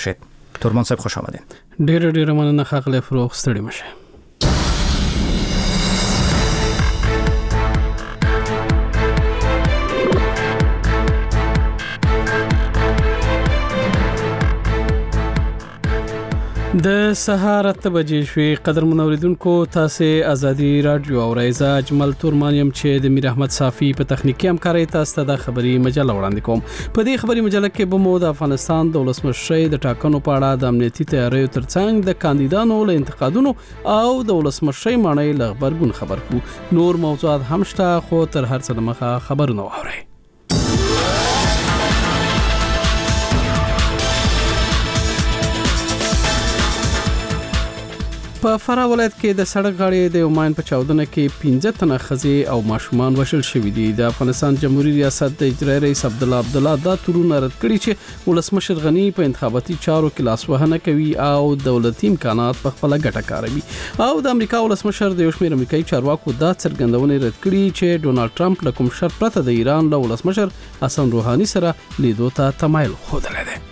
تورمان صاحب خوش آمدین. ډېر مننه ښاغلی فروغ، ستړي مشه. د سهار 8 بجې شوې. قدر منوریدونکو، تاسو ازادي رادیو اورئ. ز اجمل تورمانیم چې د میر احمد صافی په تخنیکی همکارۍ تاسو ته خبري مجله وړاندې کوم. په دې خبري مجله کې به مو د افغانستان د ولسمشرۍ د ټاکنو په اړه د امنیتي تیاریو ترڅنګ د کاندیدانو له انتقادونو او د ولسمشرۍ معنی له خبرګون خبر کو. نور موضوعات هم شته، خو تر هر څه مخه خبرونه واورئ. په فراه ولایت کې د سړک غاړې د یوماین په چاودنه کې 15 تنه ښځې او ماشومان وژل شوي دي. د افغانستان جمهوریت ریاست د اجرایي رئیس عبدالله دا تورونه رد کړي چې ولسمشر غنی په انتخاباتي چارو کې لاسوهنه کوي او دولتي امکانات په خپل ګټه کاروي. او د امریکا ولسمشر د یو شمېر امریکایي چارواکو دا څرګندونه رد کړي چې ډونالد ټرمپ له کوم شرط پرته د ایران له ولسمشر حسن روحاني سره لیدو ته تمایل ښودلی دی.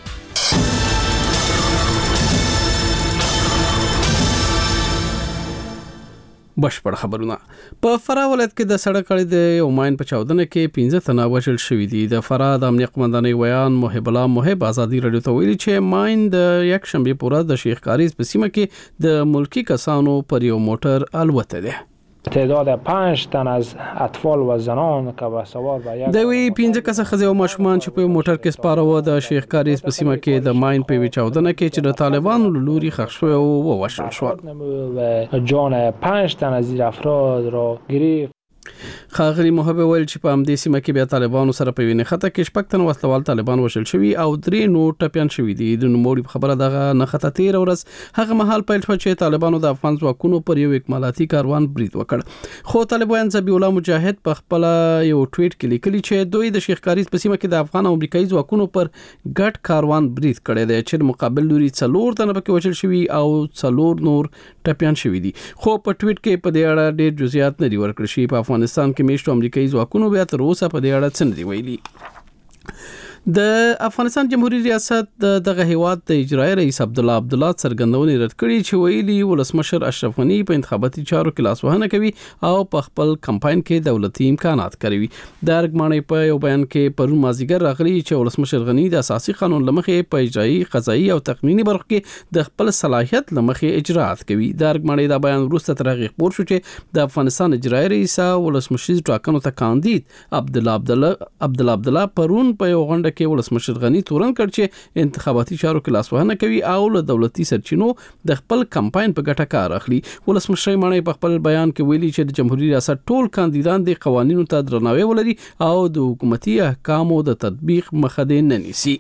بشپړ خبرونه. په فراه ولایت کې د سړک غاړې د یوماین په چاودنه کې 15 تنه وژل شوي دي. د فراه د امنیت قومندانۍ ویان محب الله محب ازادي رادیو ته ویلي چې ماین د یک شنبه په ورځ د شیخ کاریز په سیمه کې د ملکی کسانو پر یو موټر الوته ده. تعداد 5 تن از اطفال و زنان که با سوار و یک دوی 15 کسه ښځې او ماشومان چې په موټر کې سپاره و د شیخ کاریز په سیمه کې د ماین په چاودنه کې چې د طالبانو له لوري ښخ شوی او ووژل شول. جان 5 تن از این افراد را گرفت. خاغلی محب ویل چې په همدې سیمه کې بیا طالبانو سره په وینې خطه کې شپږ تن وسلوال طالبان وژل شوي او 3 نور ټپيان شوي دي. د نوموړي په خبره دغه نه خطه تیر ورځ هغه مهال پیل شو چې طالبانو د افغان ځواکونو پر یو اکمالاتي کاروان برید وکړ. خو طالبان ذبیح الله مجاهد په خپل یو ټویټ کې لیکلي چې دوی د شیخ کاریز په سیمه کې د افغان او امریکایي ځواکونو پر ګډ کاروان برید کړی دی چې مقابل لوري 4 تن پکې وژل شوي او 4 نور ټپيان شوي دي. خو په ټویټ کې په دې اړه ډېر جزئیات نه دي ورکړل شوي. په افغانستان کې میشتو امریکایي ځواکونو بیا تر اوسه په دې اړه څه نه دي ویلي. د افغانستان جمهوریت ریاست دغه هیواد د اجرایي رئیس عبدالله څرګندونې رد کړي چې ویلي ولسمشر اشرف غنی په انتخاباتي چارو کې لاسوهنه کوي او په خپل کمپاین کې دولتي امکانات کاروي. د ارګمانۍ په یو بیان کې پرون مازیګر راغلی چې ولسمشر غنی د اساسي قانون لمخې په اجرایي، قضایي او تقنینی برخو کې د خپل صلاحیت لمخې اجراات کوي. د ارګمانۍ دا بیان وروسته تر هغې خپور شو چې د افغانستان اجرایي رئیس ولسمشر ټاکنو ته کاندید عبدالله پرون په یو غونډه کې ولسمشر غنی تورن کړ چې انتخاباتي چارو کې لاسوهنه کوي او له دولتي سرچینو د خپل کمپاین په ګټه کار اخلي. ولسمشر معنی په خپل بیان کې ویلي چې د جمهوریت ریاست ټول کاندیدان د قوانینو ته درناوی ولري او د حکومتي احکامو د تطبیق مخه نه نیسي.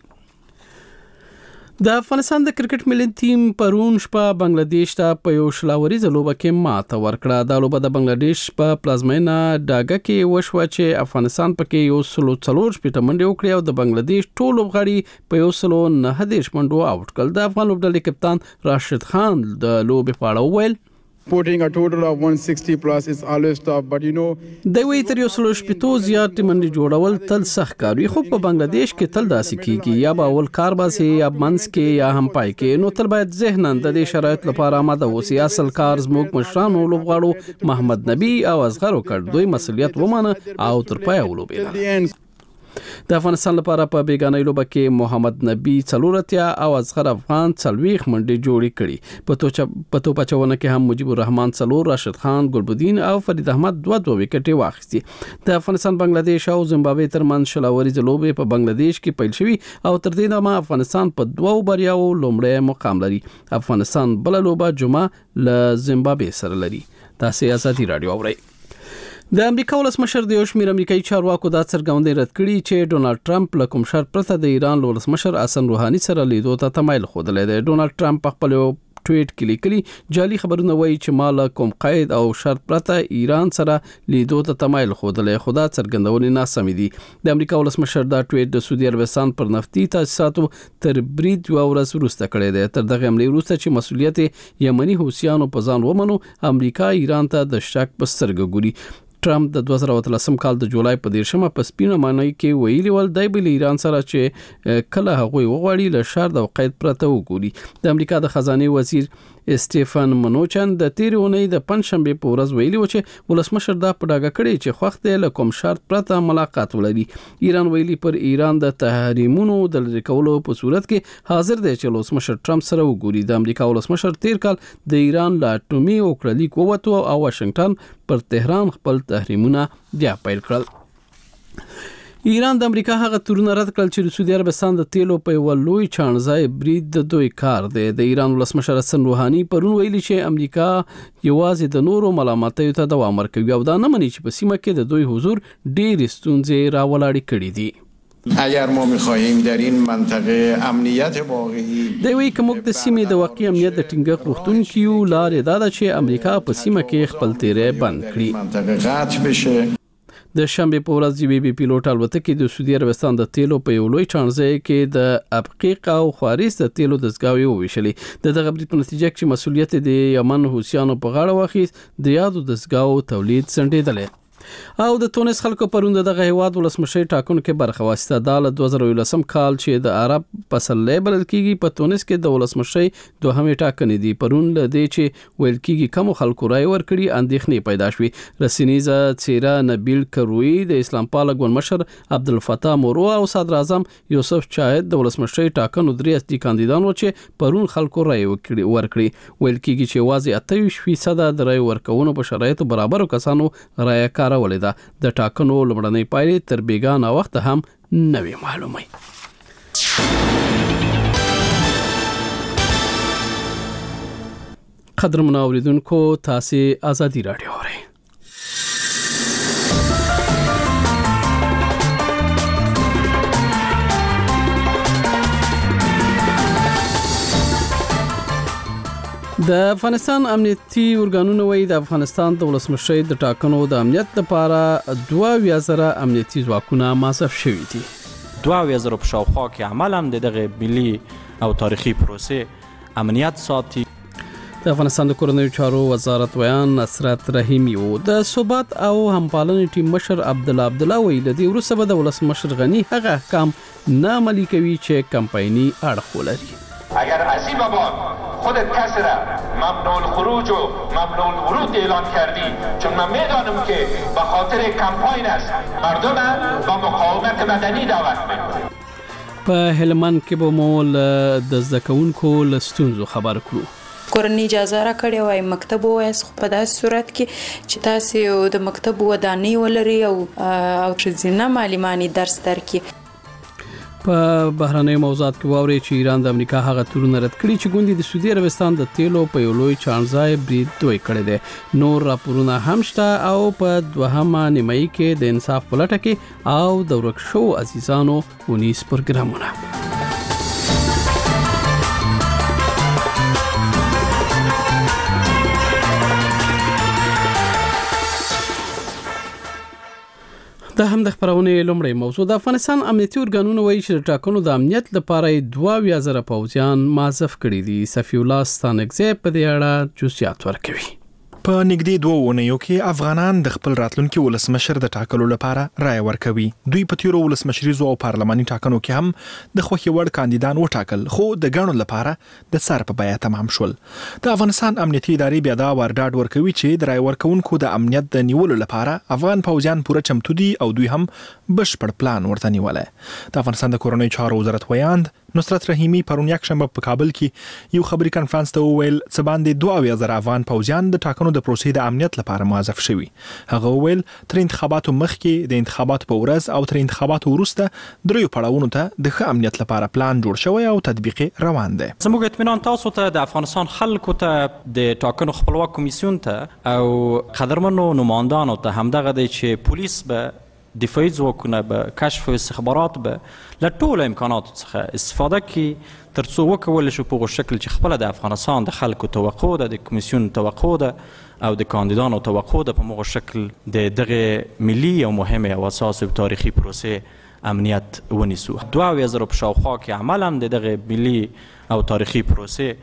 د افغانستان د کرکټ ملي ټیم پرون شپه بنگلاديش ته په یو شلاوريزه لوبه کې ماته ورکړه. دا لوبه د بنگلاديش په پلازمینه ډاګه کې وشوه چې افغانستان پکې یو 4 منډې وکړې او د بنگلاديش ټول لوبغاړي په یو 9 منډو آوټ کړل. د افغان لوبډلې کپتان راشد خان د لوبې په اړه وویل putting a total of 160 plus is always tough, but you know دوی تر یو 100 زیات منډې جوړول تل سخت کار وي. خو په بنگلاديش کې تل داسې کیږي، یا به اول کار باسي یا منځ کې یا هم پای کې، نو تل باید ذهناً د دې شرایط لپاره آماده اوسي. اصل کار زموږ مشرانو لوبغاړو محمد نبی او اصغر وکړ، دوی مسؤلیت ومانه او تر پای ولوبېدل. د افغانستان لپاره په بیگانه لوبه کې محمد نبی 4 او اصغر افغان 40 منډې جوړې کړي. په توپ اچونه کې هم مجيب الرحمن 4، راشد خان، ګلبدین او فرید احمد 2 وکټې واخیستي. د افغانستان بنگلاديش او زیمبابوې ترمنځ شلاوريزه لوبې په بنگلاديش کې پیل شوي او تر دې دمه افغانستان په 2 بریاو لومړی مقام لري. افغانستان بل لوبه جمعه له زیمبابوې سره لري. تاسو ازادي رادیو اورئ. د امریکا ولسمشر د یو شمېر امریکایي چارواکو دا څرګندونه رد کړي چې ډونالد ټرمپ له کوم شرط پرته د ایران ولسمشر حسن روحاني سره لیدو ته تمایل ښودلی دی. ډونالد ټرمپ په خپل ټویټ کې لیکلي جعلي خبرونه وایي چې ما له کوم قید او شرط پرته ایران سره لیدو ته تمایل ښودلی، خو دا څرګندونې ناسمې دي. د امریکا ولسمشر دا ټویټ د سعودي عربستان پر نفتي تاسیساتو تر برید یوه ورځ وروسته کړی دی. تر دغه حملې وروسته چې مسؤلیت یمني حوثیانو په ځان ومنو، امریکا ایران ته د شک په سترګه ګوري. ټرمپ د 2013 کال د جولای په 10مه په سپینه معنی کې ویلي ول دای بل ایران سره چې کله هغه وغواړي له شر د قید پرته وګوري. د امریکا د خزانه وزیر استيفن منوچن د تیرونی د پنځشنبه په ورځ ویلي و چې ولسمشر دا په ډاګه کړی چې خوښ دی له کوم شرط پرته ملاقات ولري. ایران ویلي پر ایران د تحریمونو د لرې کولو په صورت کې حاضر دی چې ولسمشر ټرمپ سره وګوري. د امریکا ولسمشر تیر کال د ایران له اټومي او کړلیک ووتو او واشنگټن پر تهران خپل تحریمونه بیا پیل کړل. ایران د امریکا هغه تورونه رد کړل چې د سعودي عربستان د تیلو په یو لوی چانزای برید د دوی کار دی. د ایران ولسمشر حسن روحاني پرون ویلي چې امریکا یوازې د نورو ملامتیو ته دوام ورکوي او دا نه مني چې په سیمه کې د دوی حضور ډېر ستونزې راولاړې کړې دي. اگر ما می‌خواهیم در این منطقه امنیت واقعی دوی کوم د سیمې د واقعي امنیت د ټینګښت غوښتونکو یو لارې دا ده چې امریکا په سیمه کې خپل تیرې بند کړي. منطقه قطع بشه. د شنبه په ورځ جی پیلوټ الوتکې د سعودي عربستان د تیلو په یو لوی چانزای کې د ابقیق او خوارز د تیلو دستګاوې وویشلې. دغه برید په نتیجه کې مسؤلیت د یمن حوثیانو په غاړه واخیست. د یادو دستګاو تولید سنډېدل او د تونس خلکو پروند دغه هیواد ولسمشر ټاکنو کې برخه واخیسته. د 2013 کال چې د عرب فصل لیبل کېږي په تونس کې د ولسمشر دوهمه ټاکنې دي. پرون له دې چې ویل کېږي کوم خلکو رائے ورکړي اندېښنې پیدا شوې. رسنیزه څیره نبیل کروي د اسلام پال ګوند مشر عبدالفتاح مورو او صدر اعظم یوسف چاید د ولسمشر ټاکنو درې اصلي کاندیدانو چې پرون خلکو رائے ورکړي. ویل کېږي چې واځي 28% د رائے ورکونو په شرایطو برابرو کسانو رائے کار ولیدا. د ټاکنو لومړنۍ پایلې تر بیګانه وخت هم نه وي معلومه. قدرمن اوریدونکو تاسو ازادي رادیو اورئ. د افغانستان امنیتي ارګانونه وایي د افغانستان د ولسمشر د ټاکنو د امنیت لپاره 2000 امنیتي ځواکونه مصرف شوي دي. 2000 په شاوخوا کې عملاً دغه ملي او تاریخي پروسې امنیت ساتي. د افغانستان د کورنیو چارو وزارت ویان نصرت رحیمی او د ثبات او همپالنې ټیم مشر عبدالله ویل د وروسته به د ولسمشر غنی هغه احکام نه عملي کوي چې کمپایني اړخ ولري. اگر عظیم آباد خودت کسی را ممنوع الخروج و ممنوع الورود اعلان کردی چون من میدانم که به خاطر کمپاین است مردم با مقاومت مدنی دعوت میکنیم. په هلمند کې به مو د زده‌کوونکو له ستونزو خبر کړو. کورنۍ اجازه را کړې وای مکتب وایس خو په داسې صورت کې چې تاسو د مکتب ودانۍ ولري او ښځینه معلمانې درس درکړي. په بهرنۍ موضوعات کې واوري چې ایران د امریکا هغه تورونه رد کړي چې ګوندې د سعودي عربستان د تیلو په یو لوی چانزای برید دوی کړی دی. نور راپورونه هم شته او په دوهمه نیمایي کې د انصاف په لټه کې او د ورک شو عزیزانو ونیس پروګرامونه. دا هم د خبرونې لومړی موضوع. د افغانستان امنیتي ارګانونه وایي چې د ټاکنو د امنیت لپاره 2000 پوځیان مازف کړي دي. صفی الله ستانکزی په دې اړه جزئیات ورکوي. په نږدې 2 اونیو کې افغانان د خپل راتلونکي ولسمشر د ټاکلو لپاره رائے ورکوي. دوی په تیرو ولسمشریزو او پارلماني ټاکنو کې هم د خوښي وړ کاندیدان وټاکل خو د ګڼو لپاره د سر په بیه تمام شول. د افغانستان امنیتي ادارې بیا دا ورډاډ ورکوي چې د رائے ورکونکو د امنیت د نیولو لپاره افغان پوځیان پوره چمتو دي او دوی هم بشپړ پلان ورته نیولای. د افغانستان د کورنیو چارو وزارت ویاند نصرت رحیمی پرون یک شنبه په کابل کې یو خبري کانفرنس ته وویل څه باندې 2000 افغان پوځیان د ټاکنو د پروسې د امنیت لپاره موظف شوي. هغه وویل تر انتخاباتو مخکې د انتخاباتو په ورځ او تر انتخاباتو وروسته دریو پړاوونو ته د ښه امنیت لپاره پلان جوړ شوی او تطبیق روان دی. زموږ اطمینان تاسو ته د افغانستان خلکو ته د ټاکنو خپلواک کمیسیون ته او قدرمنو نمائندانو ته همدغه دی چې پولیس به دفاعي ځواکونه به کشف او استخبارات به له ټولو امکاناتو څخه استفاده کړي تر څو وکولی شو په هغه شکل چې خپله د افغانستان د خلکو توقع ده، د کمیسیون توقع ده او د کاندیدانو توقع ده، په هغه شکل د دغه ملي او مهمه او اساسي تاریخي پروسې امنیت ونیسو. 2000 په شاوخوا کې عملاً د دغه ملي او تاریخي پروسې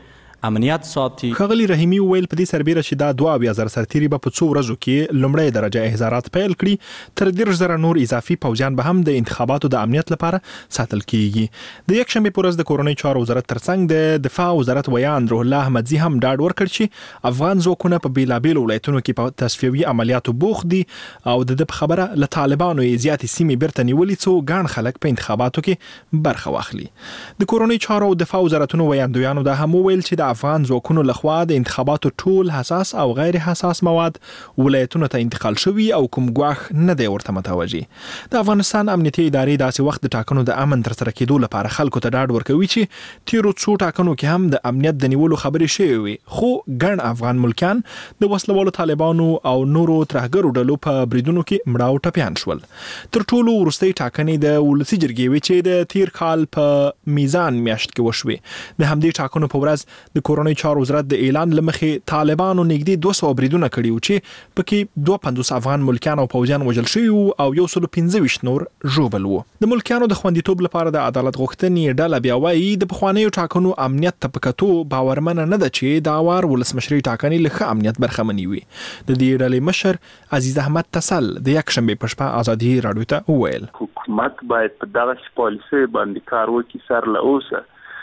امنیت ساتي. ښاغلي رحیمي وویل په دې سربیره چې دا 22,000 سرتیري به په څو ورځو کې لومړی درجه احضارات پیل کړي، تر 10,000 نور اضافي پوځیان به هم د انتخاباتو د امنیت لپاره ساتل کیږي. د یکشنبه په ورځ د کورنۍ چارو وزارت ترڅنګ د دفاع وزارت ویان روح الله احمدزي هم ډاډ ورکړ چې افغان ځواکونه په بیلابیلو ولایتونو کې په تصفیوي عملیاتو بوخت دي او د خبره له طالبانو یې زیاتې سیمې بیرته نیولې څو ګڼ خلک په انتخاباتو کې برخه واخلي. د کورنۍ چارو او دفاع وزارتونو ویاندویانو دا هم وویل چې د افغان ځواکونو لخوا د انتخاباتو ټول حساس او غیر حساس مواد ولایتونو ته انتقال شوي او کوم ګواښ نه دی ورته متوجه. د افغانستان امنیتي ادارې داسې وخت د ټاکنو د امن تر سره کېدو لپاره خلکو ته ډاډ ورکوي چې تیرو څو ټاکنو کې هم د امنیت د نیولو خبرې شوې وي، خو ګڼ افغان ملکیان د وسلوالو طالبانو او نورو ترهګرو ډلو په بریدونو کې مړه او ټپیان شول. تر ټولو وروستۍ ټاکنې د ولسي جرګې وې چې د تیر کال په میزان میاشت کې وشوې. د همدې ټاکنو په ورځ د کورنۍ چارو وزارت د اعلان لمخې طالبانو نږدې 200 بریدونه کړي وو چې پکې 52 افغان ملکیان او پوځیان وژل شوي وو او 125 نور ژوبل وو. د ملکیانو د خوندیتوب لپاره د عدالت غوښتنې ډله بیا وایي د پخوانیو ټاکنو امنیت ته په کتو باورمنه نه ده چې دا وار ولسمشري ټاکنې له ښه امنیت برخمنې وي. د دې ډلې مشر عزیز احمد تسل د یکشنبه په شپه ازادي راډیو ته وویل حکومت باید په دغه پالیسي باندې کار وکړي سر له اوسه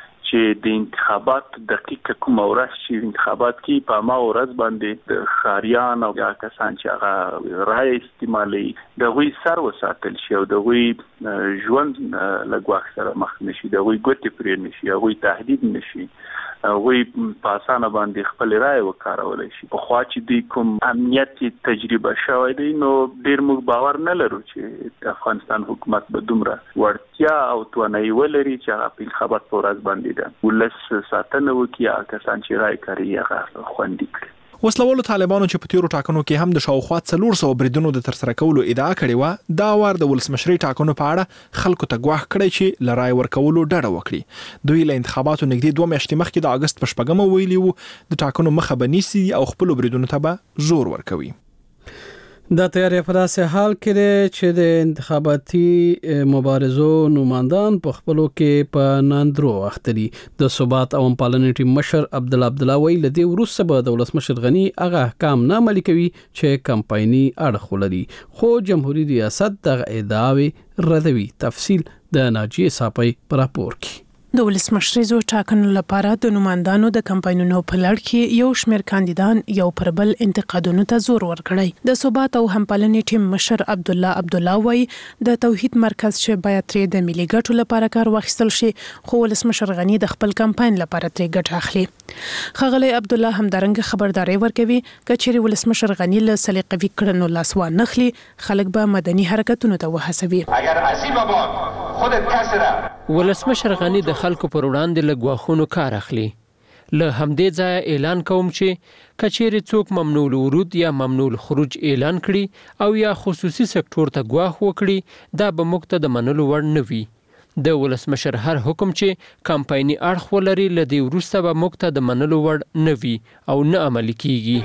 چې د انتخابات دقیقه کوم ورځ چې انتخابات کې په ما ورځ باندې د خاریان او کسان چې هغه رای استعمالي د وی سر وساتل شي او د وی ژوند لګواخ سره مخ نشي، د وی ګوتې پرې نشي، وی تهدید نشي، وی په اسانه باندې خپل رای وکارولای شي. په خوا چې د کوم امنیت تجربه شوی دی نو ډیر موږ باور نه لرو چې د افغانستان حکومت به دومره وړتیا او توانایي ولري چې هغه په انتخابات په ورځ باندې ولس ساتنه وکړي، کسان چې رای کوي هغه خوندي کړي. وسلوالو طالبانو چې په تیرو ټاکنو کې هم د شاوخوا 400 بریدونو د ترسره کولو ادعا کړې و، دا وار د ولسمشري ټاکنو په اړه خلکو ته ګواښ کړی چې له رای ورکولو ډډه وکړي. دوی له انتخاباتو نږدې 2 میاشتې مخکې د اگست په 4 ویلي وو د ټاکنو مخه به نیسي او خپل بریدونو ته به زور ورکوي. دا تیاری په داسې حال کې دی چې د انتخاباتي مبارزو نمائندان په خپلو کې په ناندرو اخته دي. د ثبات او پالنې ټیم مشر عبدالله ویل د دې وروسته به د ولسمشر غنی هغه احکام نه عملي کوي چې کمپایني اړخ ولري، خو جمهوریت ریاست دغه ادعاوې ردوي. تفصیل د ناجیه صاحب پر راپور کې. د ولسمشریزو ټاکنو لپاره د نمائندانو د کمپاینونو په لړ کې یو شمېر کاندیدان یو پر بل انتقادونو ته زور ورکړی. د ثبات او همپالنې ټیم مشر عبدالله وای د توحید مرکز چې باید ترې د ملي ګټو لپاره کار واخیستل شي، خو ولسمشر غنی د خپل کمپاین لپاره ترې ګټه اخلي. ښاغلی عبدالله همدارنګه خبرداري ورکوي کچېرې ولسمشر غنی له سلیقوي کړنو لاس وانخلي، خلک به مدني حرکتونو ته وهڅوي. اگر عصیم آباد خودت کس را ولسمشر غنی د خلکو پر وړاندې له ګواښونو کار اخلي. له همدې ځایه اعلان کوم چې کچېرې څوک ممنوع الورود یا ممنوع الخروج اعلان کړي او یا خصوصي سکتور ته ګواښ وکړي، دا به موږ ته د منلو وړ نه وي. د ولسمشر هر حکم چې کمپایني اړخ ولري له دې وروسته به موږ ته د منلو وړ نه وي او نه عملي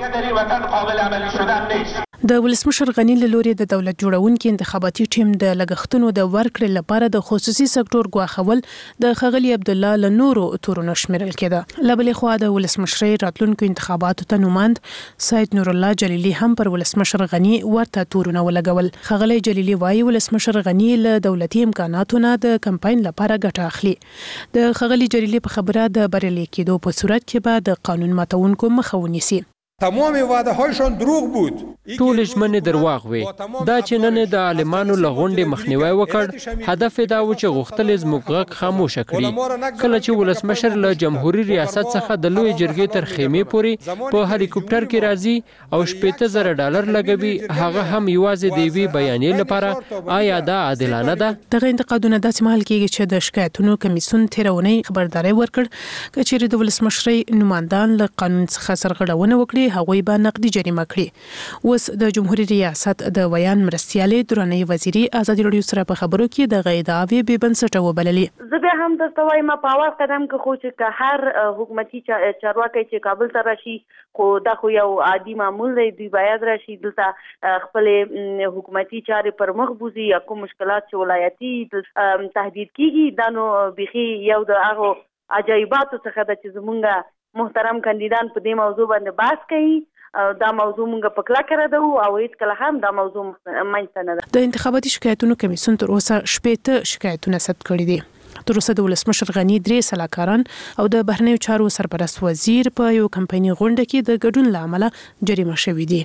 کیږي. د ولسمشر غنی له لوري د دولت جوړونکو انتخاباتي ټیم د لګښتونو د ورکړې لپاره د خصوصي سکتور ګواښول د ښاغلي عبدالله له نورو تورونو شمیرل کېده. له بلې خوا د ولسمشرۍ راتلونکو انتخاباتو ته نوماند سید نور الله جلیلي هم پر ولسمشر غنی ورته تورونه ولګول. ښاغلي جلیلي وایي ولسمشر غنی له دولتي امکاناتو نه د کمپاین لپاره ګټه اخلي. د ښاغلي جلیلي په خبره د بریالي کېدو په صورت کې به د قانون ماتونکو مخه ونیسي. تمام وعده هایشان دروغ بود. ټول ژمنې درواغ وي. دا چې نن د عالمانو له غونډې مخنیوي وکړ، هدف دا و چې غوښتل زموږ غږ خاموش کړي. کله چې ولسمشر له جمهوریت ریاست څخه د لوی جرګې تر خیمې پورې په هلیکوپټر کې راځي او $15,000 لګوي، هغه هم یوازې د یوې بیانیې لپاره، آیا دا عادلانه ده؟ دغه انتقادونه داسې مهال کېږي چې د شکایتونو کمیسیون تیرونی خبرداري ورکړ کچېرې د ولسمشرۍ نمائندان له قانون څخه سرغړونه وکړي هغوی به نقدي جریمه کړي. اوس د جمهوریت ریاست د ویان مرستیالې درنۍ وزیري ازادي راډیو سره په خبرو کې د غیداوی به بنسټه وبللې. زه به هم د توای ما په اواز قدم کې خو چې هر حکومتي چارواکي چې کابل ته راشي، خو دا خو یو عادي معمول دی، دوی باید راشي دلته خپل حکومتي چارې پر مخ بوزي یا کوم مشکلات چې ولایتي تهدید کیږي. دا نو بيخي یو د هغه عجایباتو څخه د چې زمونږه محترم کاندیدان په دې موضوع باندې بحث کوي. دا موضوع مونږ په کلکه ردو او هیڅ کله هم دا موضوع منځته نه ده. د انتخاباتي شکایتونو کمیسیون تر اوسه 8 شکایتونه ثبت کړي دي. تر اوسه د ولسمشر غنی 3 سلاکاران او د بهرنیو چارو سرپرست وزیر په یو کمپایني غونډه کې د ګډون لامل جریمه شوې دي.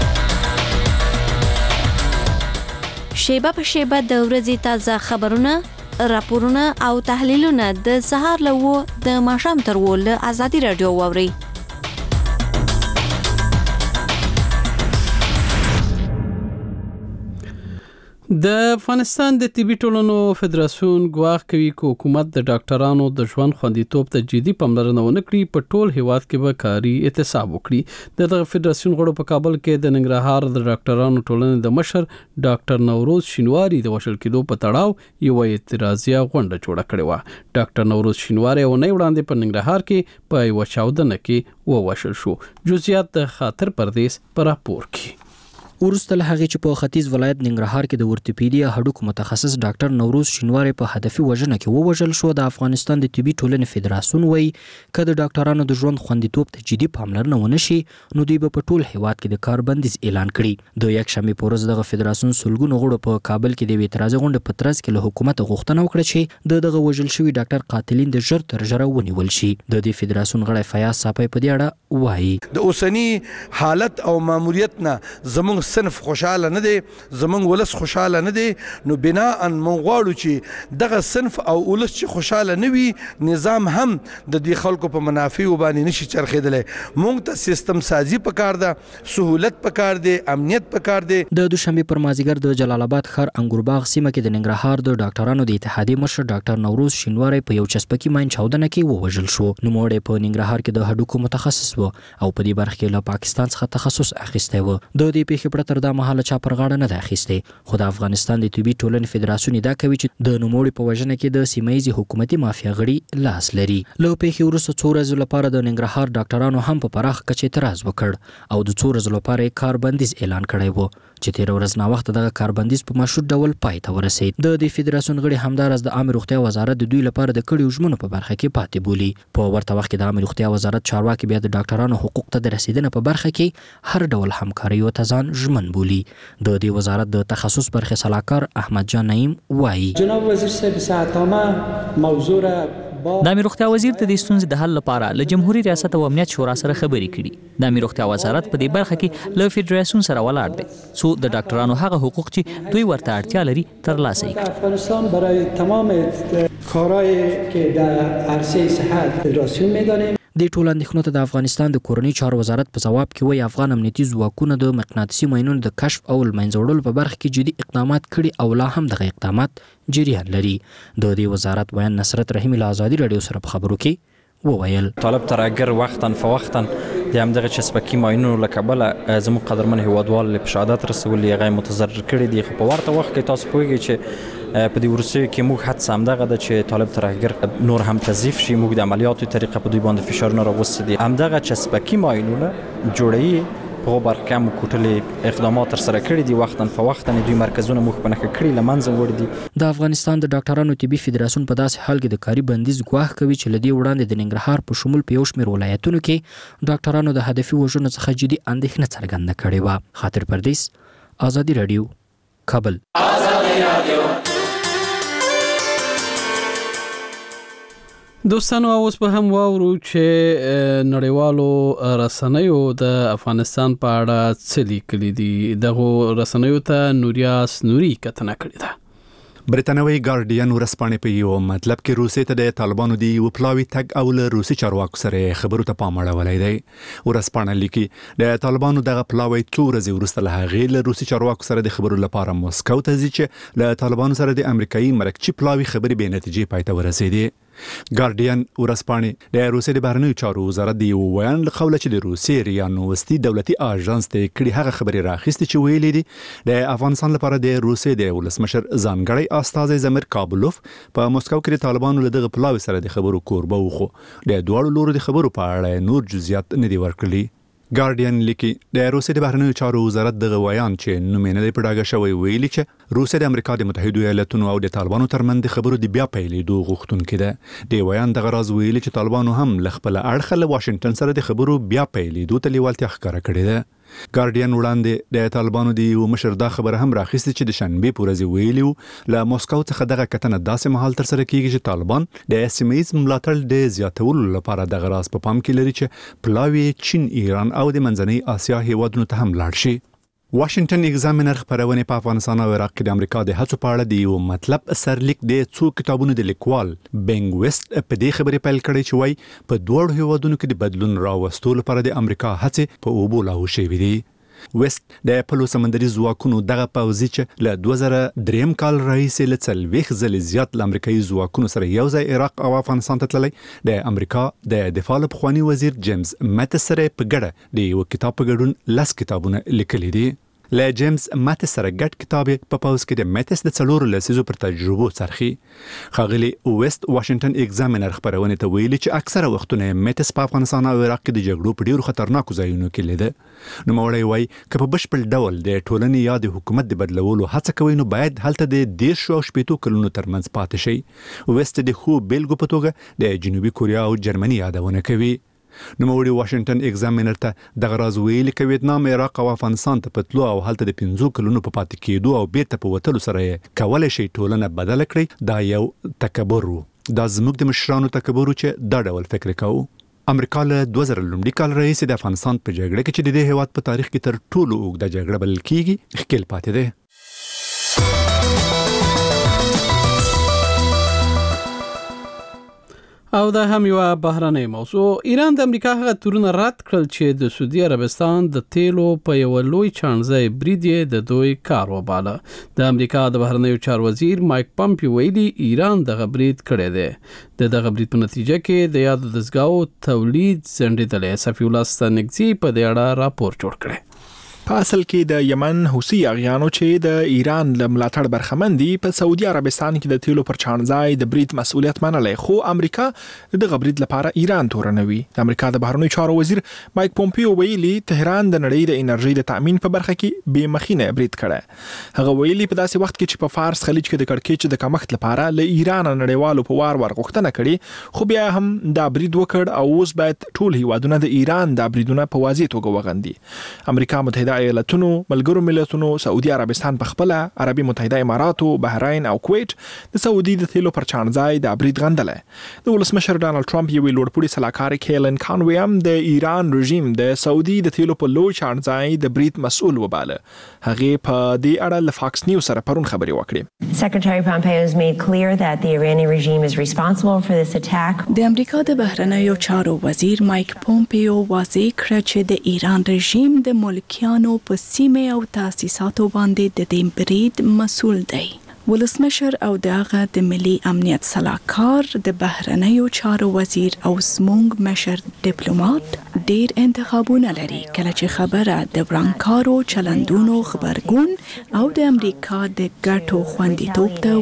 شیبه په شیبه د ورځې تازه خبرونه، راپورونه او تحلیلونه د سهار له 9 د ماښام تر 10 له ازادي رادیو واورئ. د افغانستان د طبي ټولنو فدراسیون ګواښ کوي چې حکومت د ډاکټرانو د ژوند خوندیتوب ته جدي پاملرنه ونه کړي. په ټول هیواد کې به کاري احتساب وکړي. د فدراسیون غړو په کابل کې د ننګرهار د ډاکټرانو ټولنې د مشر ډاکټر نوروز شینواری د وشل کېدو په تړاو یو اعتراضیه غونډه جوړه کړې و. ډاکټر نوروز شینواری ونې وړاندې په ننګرهار کې په یو چاودنه کې ووشل شو. جزئیات د خاطر پردیس پر راپور کې. ورسته له هغې چې په ختیځ ولایت ننګرهار کې د ورتوپیدیا هډوکو متخصص ډاکټر نوروز شینواری په هدفي وژنه کې ووژل شو. د افغانستان د طبي ټولنې فدراسیون وایي که د ډاکټرانو د ژوند خوندیتوب ته جدي پاملرنه ونه شي نو دوی به په ټول هیواد کې د کار بندیز اعلان کړي. د یکشنبې په ورځ دغه فدراسیون سلګونو غړو په کابل کې د اعتراضي غونډې په ترڅ کې له حکومت غوښتنه وکړه چې دغه وژل شوي ډاکټر قاتلین د ژر تر ژره ونیول شي. د دې فدراسیون غړی فیاض صافی په دې اړه وایي د اوسنی حالت او ماموریت نه زموږ صنف خوشاله نه دی، زمونږ ولس خوشاله نه دی، نو بنا ان مونږ غواړو چې دغه صنف او ولس چې خوشاله نه وي نظام هم د دې خلکو په منافعو باندې نشي چرخېدلی. مونږ ته سیستم سازي پکار ده، سهولت پکار دی، امنیت پکار دی. د دوشنبې پر مازیګر د جلال آباد ښار انګورباغ سیمه کې د ننګرهار د ډاکټرانو د اتحادیې مشر ډاکټر نوروز شینواری په یو چسپکي ماین چاودنه کې ووژل شو. نوموړی په ننګرهار کې د هډوکو متخصص و او په دې برخه کې له پاکستان څخه تخصص اخیستی و. د دې پیښې پرته تر دا مهاله چا پر غاړه نه ده اخیستې. خو د افغانستان د طبي ټولنې فدراسیون ادعا کوي چې د نوموړي په وژنه کې د سیمه ییزې حکومتي مافیا غړي لاس لري. له پیښې وروسته څو ورځې لپاره د ننګرهار ډاکټرانو هم په پراخ کچه اعتراض وکړ او د څو ورځو لپاره یې کار بندیز اعلان کړی و چې تېره ورځ ناوخته دغه کار بندیز په مشروط ډول پای ته ورسېد. د دې فدراسیون غړي همداراز د عامه روغتیا وزارت د دوی لپاره د کړیو ژمنو په برخه کې پاتې بولي. په ورته وخت کې د عامه روغتیا وزارت چارواکي بیا د ډاکټرانو حقوق ته د رسیدنې په برخه کې هر ډول همکاریو ته ځان ژمن بولي. د دې وزارت د تخصص برخې سلاکار احمد جان نعیم وایي جناب وزیر صاحب ساعتنامه موضوع را د امیر روغتیا وزیر ته د ستونزې د حل لپاره له جمهوریت ریاست او امنیت شورا سره خبرې کړي. د امیر روغتیا وزارت په دې برخه کې له فدراسیون سره ولاړ دی څو د ډاکټرانو هغه حقوق چې دوی ورته اړتیا لري ترلاسه کړي. افغانستان برای تمام کارهایی که در عرصه صحت فدراسیون می‌دانیم. د ټول اندېښنو ته د افغانستان د کورنۍ چارو وزارت په ځواب کې وایي افغان امنیتي ځواکونه د مقناطیسي ماینونو د کشف او له منځه وړلو په برخه کې جدي اقدامات کړي او لا هم دغه اقدامات جریان لري. د دې وزارت ویان نصرت رحیمي له ازادي رادیو سره په خبرو کې وویل طالب ترهګر وختاً فوختاً د همدغه چسپکي ماینونو له کبله زموږ قدرمن هیوادوال له شهادت رسولي هغه متضرر کړي دي. خو په ورته وخت کې تاسو پوهیږئ چې په دې وروستیو کې موږ حدس همدغه ده چې طالب ترهګر نور هم تضعیف شي. موږ د عملیاتو طریقه په دوی باندې فشارونه راوستي دي. همدغه چسپکي ماینونه جوړوي په برخه مو کوټلې اقدامات تر سره کړي دي. وختاً فوختاً دوی مرکزونه مخ په نخښه کړي لمنځه وړي دي. د افغانستان د ډاکټرانو طبي فدراسیون په داسې حال کې د کاري بندیز ګواښ کوي چې لدی وړاندې د ننګرهار په شمول په یو شمېر ولایتونو کې ډاکټرانو د هدفي وژنو څخه جدي اندېښنه څرګنده کړې و. خاطر پردیس، ازادي رادیو، کابل. دوستانو اوس به هم واورو چې نړیوالو رسنیو د افغانستان په اړه څه لیکلي دي. دغه رسنیو ته نوریاس نوري کتنه کړې ده. برتانوي ګارډین ورسپانې په یو مطلب کې روسي ته د طالبانو دی وپلاوي تګ او له روسي چارواکو سره خبرو ته پام اړولی دی. ورسپانې لیکي د طالبانو دغه پلاوي څو ورځې وروسته له هغې له روسي چارواکو سره د خبرو لپاره مسکو ته ځي چې له طالبانو سره د امریکایي مرکچي پلاوي خبرې بې نتیجې پای ته ورسېدې. ګارډین ورسپانې د روسي د بهرنیو چارو وزارت دی ویان له قوله چې د روسي ریا نوستي دولتي آژانس ته کړي هغه خبرې راخېستې چې ویلي دي د افغانستان لپاره د روسي د ولسمشر ځانګړی استازی زمیر کابلوف په مسکو کې د طالبانو له دغه پلاوي سره د خبرو کوربه و. خو د دواړو لورو د خبرو په اړه نور جزئیات نه دي ورکړي. ګارډین لیکي د روسیې د بهرنیو چارو وزارت دغه ویان چې نوم یې نه دی په ډاګه شوی ویلي چې روسیه د امریکا د متحده ایالاتونو او د طالبانو ترمنځ د خبرو د بیا پیلېدو غوښتونکې ده. د ویان دغه راز ویلي چې طالبانو هم له خپل اړخه له واشنگټن سره د خبرو بیا پیلېدو ته لیوالتیا ښکاره کړې ده. ګارډین وړاندې د طالبانو د یو مشر دا خبره هم راخیستې چې د شنبې په ورځ ویلي له موسکو څخه دغه کتنه داسې مهال تر سره کیږي چې طالبان د سیمه ییز ملاتړ د زیاتولو لپاره دغه راز په پام کې لري چې پلاوی چین، ایران او د منځنۍ اسیا هیوادونو ته هم لاړ شي. واشنگټن ایگزامینر خبرونه په افغانستان او عراق کې د امریکا د هڅو په اړه د یو مطلب سرلیک د څو کتابونو د لیکوال بنګ ویسټ په دې خبرې پیل کړې چې وایي په دوړو هیوادونو کې د بدلون راوستلو لپاره د امریکا هڅې په اوبو لاهو شوې دي. ویسټ د پلو سمندري ځواکونو دغه پوځي چې له 2003 کال راهیسې له 40 ځلې زیات له امریکایي ځواکونو سره یو ځای عراق او افغانستان ته تللی، د امریکا د دفاع پخوانی وزیر جیمز ماتس سره په ګډه د یو کتاب په ګډون 10 کتابونه لیکلي دي. له جیمز ماتس سره ګډ کتاب په پاوز کې د ماتس د 4 لسیزو پر تجربو څرخي. ښاغلي ویسټ واشنگټن ایگزامینر خبرونه ته ویلي چې اکثره وختونه ماتس په افغانستان او عراق کې د جګړو په ډیرو خطرناکو ځایونو کې لیده. نو موري وای چې په بشپړ ډول د ټولنې یا د حکومت د بدلولو هڅه کوي نو باید هلته د 10 او 15 کلونو ترمنځ پاتې شي. ویسټ د خو بیلګو په توګه د جنوبي کوریا او جرمني یادونه کوي. نو موږ واشنگټن ایگزامینر ته دغه راز ویلي چې ویتنام، عراق او افغانستان ته پتلو او هلته د 15 کلونو په پاتې کېدو او بیرته په وتلو سره کولای شي ټولنه بدل کړي. دا یو تکبر وو. دا زموږ د مشرانو تکبر چې دا ډول فکر کوو. امریکا له 2000 لومړي کال راهیسې د افغانستان په جګړه کې چې د دې هیواد په تاریخ کې تر ټولو اوږده جګړه بلل کېږي ښکېل پاتې ده. او دا هم یو بهرنۍ موضوع. ایران د امریکا هغه تورونه رد کړل چې د سعودي عربستان د تیلو په یو لوی چانزای برید د دوی کار وباله. د امریکا د بهرنیو چارو وزیر مایک پامپیو ویلي ایران دغه برید کړی دی. دغه برید په نتیجه کې د یاد دستګاو تولید ځنډېدلی. صفی الله ستانکزي په دې اړه راپور جوړ کړی. په اصل کې د یمن حوثي اغیانو چې د ایران له ملاتړ برخمن دي په سعودي عربستان کې د تیلو پر چانزای د برید مسؤلیت منلای، خو امریکا د برید لپاره ایران تورنوي. د امریکا د بهرنیو چارو وزیر مایک پومپیو ویلي تهران د نړۍ د انرژي د تامین په برخه کې بې مخینه برید کړی. هغه ویلي په داسې وخت کې چې په فارس خلیج کې د کړکېچ د کمښت لپاره له ایران نړیوالو په وار غوښتنه کړي، خو بیا هم دا برید وکړ او اوس باید ټول هیوادونه د ایران د بریدونه په واضح توګه وغندي. امریکا متحده ایالاتونو، ملګرو ملتونو، سعودي عربستان په خپل، عربي متحده اماراتو، بحرین او کویت د سعودي د تیلو پر چانزای د برید غندله. د ولسمشر ډانلډ ټرمپ یو لوړپوړي سلاکار کیلن کانوی هم د ایران رژیم د سعودي د تیلو په لوی چانزای د برید مسؤل وباله. هغه په دې اړه له فاکس نیوز سره پرون خبري وکړي. Secretary Pompeo has made clear that the Iranian regime is responsible for this attack. د امریکا د بهرنیو چارو وزیر مایک پومپیو واضح کړ چې د ایران رژیم د ملکیانو په سیمه او تاسیساتو باندې د دې برید مسؤل دی. ولسمشر او دغه د ملي امنیت صلاحکار د بهرنیو چارو وزیر او زموږ مشر ډیپلوماټ ډیر انتخابونه لري کله چې خبره د برانکارو چلندونو خبرګون او د امریکا د ګټو خوندیتوب ته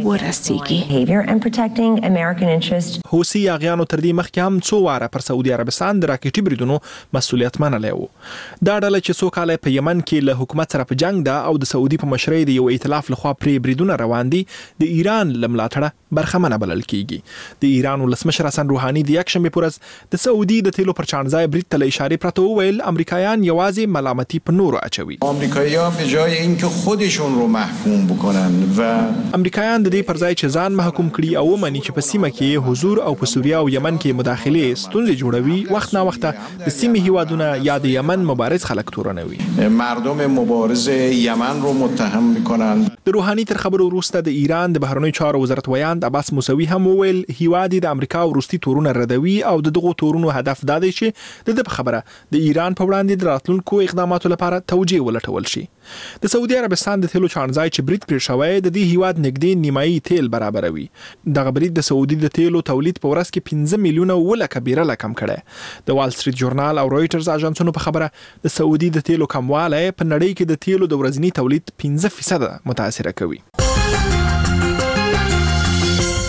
ورسیږي. حوثي اغیانو تر دې مخکې هم څو واره پر سعودي عربستان د راکټي بریدونو مسؤلیت منلی وو. دا ډله چې څو کاله په یمن کې له حکومت سره په جنگ ده او د سعودي په مشرۍ د یو ائتلاف لخوا پرې بریدونه روان دي، د ایران لملاتړه برخمنه بلل کیږي. د ایران ولسمشر حسن روحاني د یکشنبه پر ورځ د سعودي د تیلو پر چانزای برید ته اشاره پرته وویل امریکایان یوازې ملامتي په نورو اچوي. آمریکایی‌ها به جای اینکه خودشون رو محکوم بکنن و امریکایان د دې پر ځای چې ځان محکوم کړي او ومني چې په سیمه کې حضور او په سوریا او یمن کې مداخله ستونزې جوړوي، وخت نا وخت د سیمه هیوادونه یا د یمن مبارز خلک تورنوي. مردم مبارز یمن رو متهم میکنن. د روحاني تر خبرو وروسته د ایران د بهرنیو چارو وزارت ویاند عباس موسوي هم وویل هیواد د امریکا او روسي تورونه ردوي او دغه تورونو هدف دا دی چې د خبره د ایران په وړاندې د راتلونکو اقداماتو لپاره توجیه ولټول شي. د سعودي عربستان د تیلو چانزای چې برید پرې شوی د دې هیواد نږدې نیمایي تیل برابروي. دغه برید د سعودي د تیلو تولید په ورځ کې 15 میلیونه ولکه بیرله کم کړي. د وال سټریټ ژورنال او رويټرز اژانسونو په خبره د سعودي د تیلو کموالی په نړۍ کې د تیلو د ورځني تولید 15% متاثر کوي.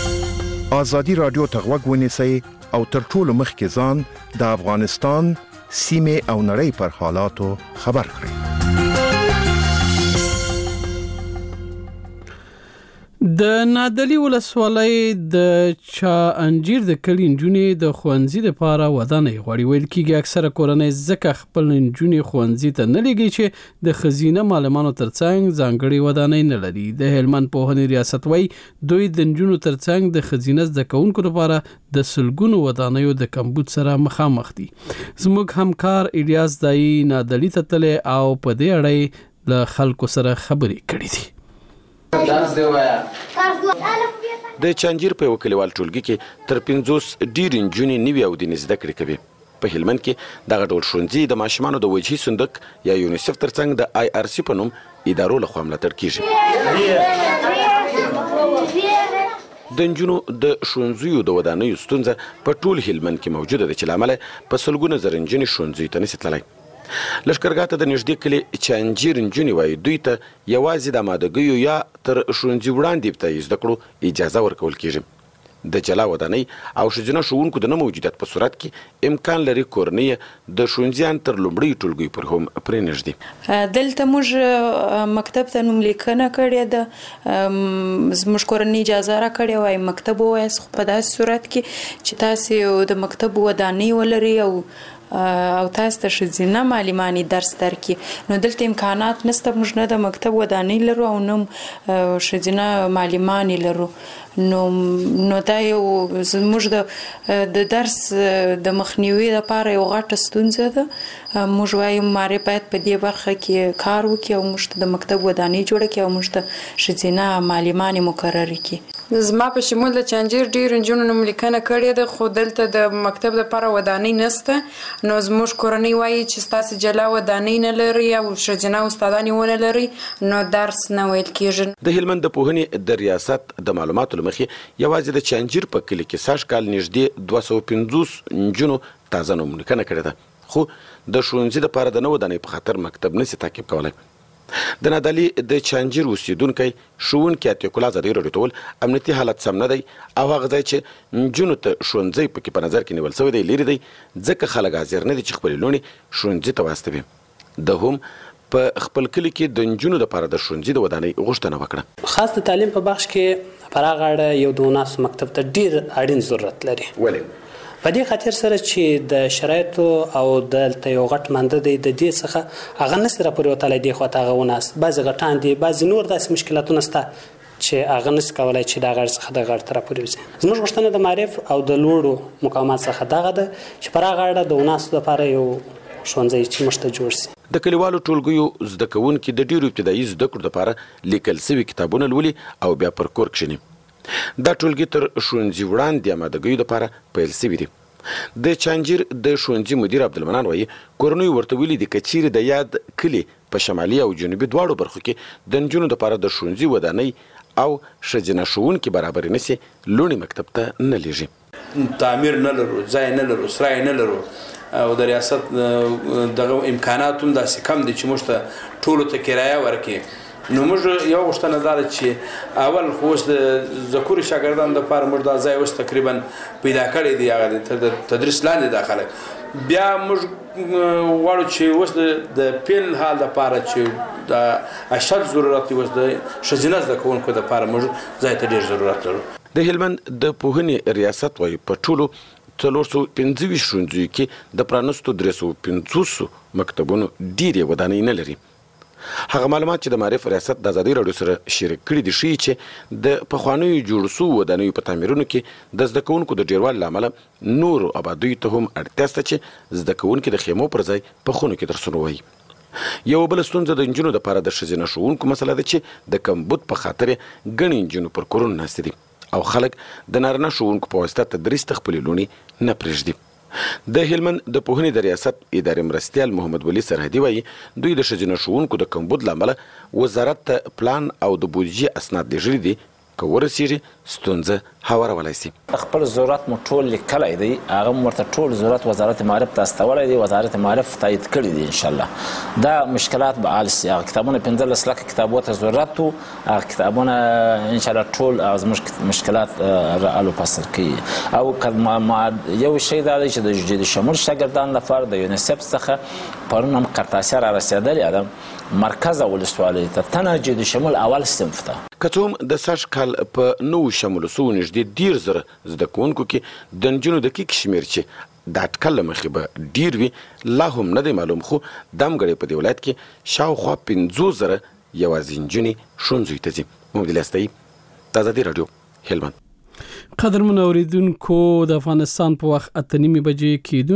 آزادی رادیو ته غوږ ونیسئ او تر ټولو مخکې ځان د افغانستان سیمې او نړۍ پر حالاتو خبر کړي. د نادعلي ولسوالۍ د چا انجیر د کلي نجونې د ښوونځي لپاره ودانۍ غواړي. ویل کېږي اکثره کورنۍ ځکه خپل نجونې ښوونځي ته نه لیږي چې د ښځینه معلمانو ترڅنګ ځانګړې ودانۍ نه لري. د هلمند پوهنې ریاست وایي دوی د نجونو ترڅنګ د ښځینه زده کوونکو لپاره د سلګونو ودانیو د کمبود سره مخامخ دي. زموږ همکار الیاس دای نادعلي ته تللی او په دې اړه له خلکو سره خبرې کړې دي. د چانجیر په وکیلوال ټولګي کې تر 50 ډیر نجونې نوي او دیني زده کړې کوي. په هلمند کې دغه ډول ښوونځي د ماشومانو د وجهي صندوق یا یونیسف ترڅنګ د IRC په نوم ادارو لخوا ملاتړ کیږي. د نجونو د ښوونځیو د ودانیو ستونزه په ټول هلمند کې موجوده ده چې لامل په سلګونه زره نجونې ښوونځیو ته نشي تللی. لښکرګاه ته د نږدې کلي چانجیر نجونې وایي دوی ته یوازې د آمادګیو یا تر ښوونځي وړاندې ته زده کړو اجازه ورکول کیږي. د جلا ودانۍ او ښځینه ښوونکو د نه موجودیت په صورت کې امکان لري کورنۍ د ښوونځیان تر لومړي ټولګي پر هم پرېنږدي. دلته موږ مکتب ته نوملیکنه کړې ده، زموږ کورنۍ اجازه راکړې وای مکتب ووایاست، خو په داسې صورت کې چې تاسې د مکتب ودانۍ ولري او تاسو ته ښځینه معلمانې درس درکړي، نو دلته امکانات نشته. موږ نه د مکتب ودانۍ لرو او نه ښځینه معلمانې لرو. نو دا یو زموږ د درس د مخنیوي لپاره یو غټه ستونزه ده. موږ وایو ماري باید په دې برخه کې کار وکړي او موږ ته د مکتب ودانۍ جوړه کړي او موږ ته ښځینه معلمانې مقرره کړي. زما په شمول د چانجیر ډیر نجونو نوملیکنه کړې ده، خو دلته د مکتب لپاره ودانۍ نشته. نو زموږ کورنۍ وایي چې ستاسو جلا ودانۍ نه لري او ښځینه استادان ونه لري، نو درس نه ویل کېږي. د هلمند د پوهنې د ریاست د معلوماتو له مخې یوازې د چانجیر په کلي کې سږ کال نږدې 250 نجونو تازه نوملیکنه کړې ده، خو د ښوونځي لپاره د نه ودانۍ په خاطر مکتب نشي تعقیب کولی. د نادعلي د چانجیر اوسیدونکی ښوونکی عتیق الله زادی راډیو ته وویل امنیتي حالت سم نه دی او هغه ځای چې نجونو ته ښوونځی پکې په نظر کې نیول شوی دی لرې دی، ځکه خلک حاضر نه دي چې خپلې لوڼې ښوونځي ته واستوي. ده هم په خپل کلي کې د نجونو لپاره د ښوونځي د ودانۍ غوښتنه وکړه. خاص د تعلیم په بخش کې پر هغه اړه یو د وناسو مکتب ته ډیر اړین ضرورت لري. ولې؟ په دې خاطر سره چې د شرایطو او دلته یو غټ منده دی، د دې څخه هغه نسي راپورې وتلی دی خو هغه وناس بعضې غټان دي، بعضې نور داسې مشکلاتونه شته چې هغه نسي کولی چې د غړ څخه د غړ ته راپورې وځي. زموږ غوښتنه د معرف او د لوړو مقامات څخه دغه ده چې پر هغه اړه د وناسو لپاره یو ښوونځی چې موږ ته جوړ شي. د کلیوالو ټولګیو زده کوونکي د ډیرو ابتدایي زده کړو لپاره لیکل سوي کتابونه لولي او بیا پر کور کښیني. دا ټولګي تر ښوونځي وړاندې آمادګیو لپاره پیل سوي دي. د چانجیر د ښوونځي مدیر عبدالمنان وایي کورنۍ ورته ویلي دي که چیرې د یاد کلي په شمالي او جنوبي دواړو برخو کې د نجونو لپاره د ښوونځي ودانۍ او ښځینه ښوونکي برابرې نشي، لوڼې مکتب ته نه لیږي. تعمیر نه لرو، ځای نه لرو، سرای نه لرو او د ریاست دغه امکانات هم داسې کم دي چې موږ ته ټولو ته کرایه ورکړي. نو موږ یو غوښتنه دا ده چې اول خو اوس د ذکوري شاګردانو دپاره موږ دا ځای اوس تقریبا پیدا کړی دی، هغه د تدریس لاندې دا خلک. بیا موږ غواړو چې اوس د پیل حال دپاره چې د اشد ضرورت اوس د ښځینه زده کوونکو دپاره موږ ځای ته ډېر ضرورت لرو. د هلمند د پوهنې ریاست وایي په ټولو 425 ښوونځیو کې د پرانستو 350 مکتبونو ډېرې ودانۍ نه لري. هغه معلومات چې د معرف ریاست د ازادي راډیو سره شریک کړي دي ښیي چې د پخوانیو جوړ شوو ودانیو په تعمیرونو کې د زده کوونکو د ډیروالي له امله نورو ابادیو ته هم اړتیا شته چې زده کوونکي د خیمو پر ځای په خونو کې درسونه ووایي. یو بله ستونزه د نجونو دپاره د ښځینه ښوونکو مسله ده چې د کمبود په خاطر ګڼې نجونو پر کورونو ناستې دي او خلک د نارینه ښوونکو په واسطه تدریس ته خپلې لوڼې نه پرېږدي. د هلمند د پوهنې د ریاست ادارې مرستیال محمد ولی سرحدي وایي دوی د ښځینه ښوونکو د کمبود له امله وزارت ته پلان او د بودیجې اسناد لیږلي دي، که ورسیږي ستونزه هوارولای شي. خپل ضرورت مو ټول لیکلای دی، هغه ورته ټول ضرورت وزارت معارف ته استولای دی، وزارت معارف تایید کړی دی. ان شاء الله دا مشکلات به حل شي. هغه کتابونه 15 لک کتابو ته ضرورت وو، هغه کتابونه ان شاء الله ټول از مشکلات رالو پاسر کی. او یو شی دا دی چې د جدي شمول شاګردان لپاره د یونیسف څخه پرون هم قرطاسي را رسیدلی ادم مرکز ولسوالۍ ته تنه جدي شمول اول صنف ته. کڅوم د سږ کال په نو شمول سو نږدې ډیر زره زده کوونکو کې د نجونو د کیک شمیر چې د اټکل مخې به ډیر وي لا هم نه دی معلوم، خو دمګړې په دې ولایت کې شاوخوا 50,000 یوازې نجونې ښوونځیو ته ځي. محمد الیاس د ازادي راډیو هلمند. قدرمن اوریدونکو د افغانستان په وخت 8:30 بجې کې